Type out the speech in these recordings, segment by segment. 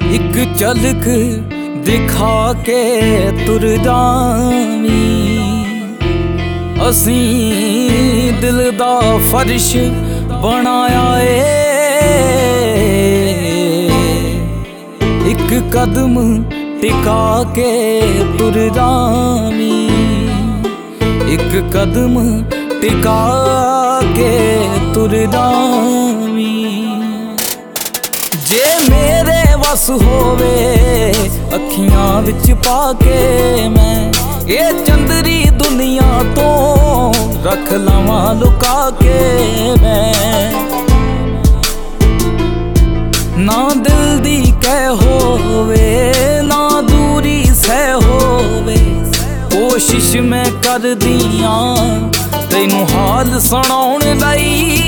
एक झलक दिखा के तुर जावीं, असीं दिल दा फर्श बनाया एक कदम टिका के तुर जावीं, एक कदम टिका के तुर जावीं। जे मेरे वस होवे अखियां विच पाके मैं ये चंदरी दुनिया तो रख लवां लुका के मैं। ना दिल दी कह होवे ना दूरी सह होवे, कोशिश मैं कर दियां तैनू हाल सुनाउण लई।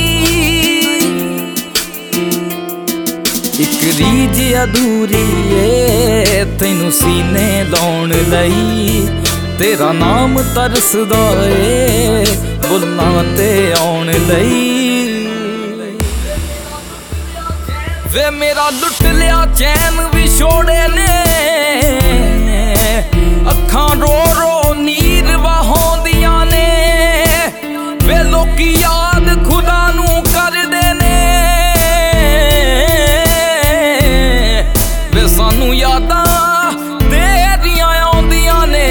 एक रीज अधूरी है तैनू सीने लाउण लई, तेरा नाम तरसदा ए बुल्लां ते आउण लई। वे मेरा लुट लिया चैन विछोड़े ने, अखां रो रो नीर वहाउंदियां ने। वे लोकी याद खुदा नू करदे ने, वे सानू यादां तेरियां आउंदियां ने।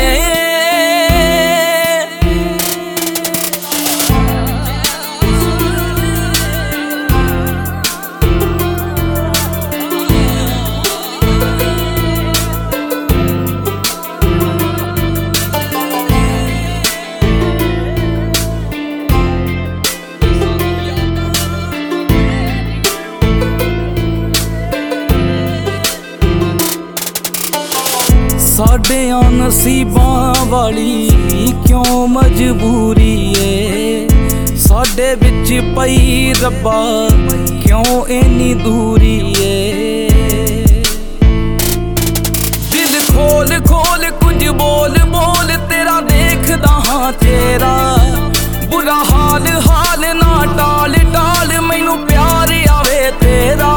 साडियां नसीबां वाली क्यों मजबूरी है, साडे विच पई रब्बा क्यों इन्नी दूरी है। दिल खोल खोल कुछ बोल बोल तेरा देखदा हां चेहरा, बुरा हाल हाल ना टाल टाल मैनू प्यार आवे तेरा।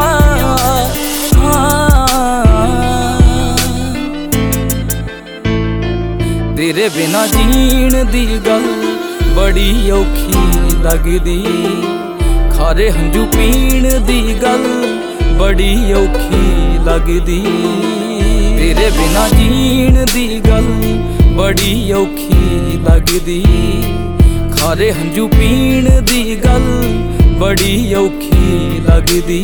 तेरे बिना जीण दी गल बड़ी औखी लगदी, खारे हंजू पीण दी गल बड़ी औखी लगदी। तेरे बिना जीण दी गल बड़ी औखी लगदी, खारे हंजू पीण दी गल बड़ी औखी लगदी।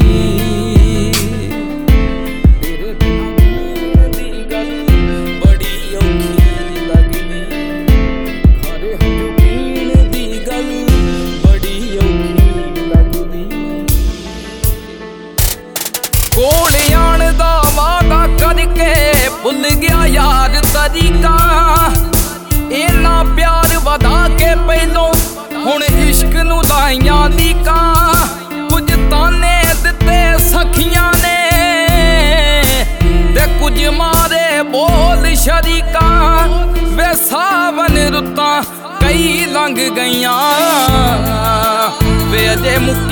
कोल आण दा वादा करके भुल गया यार तरीका, इन्ना प्यार वधा के पहलों हुण इश्क नू लाइयां लीका। कुछ ताने दिते सखियां ने ते कुछ मारे बोल शरीका। वे सावन रुतां कई लंघ गईयां वे अजे मुक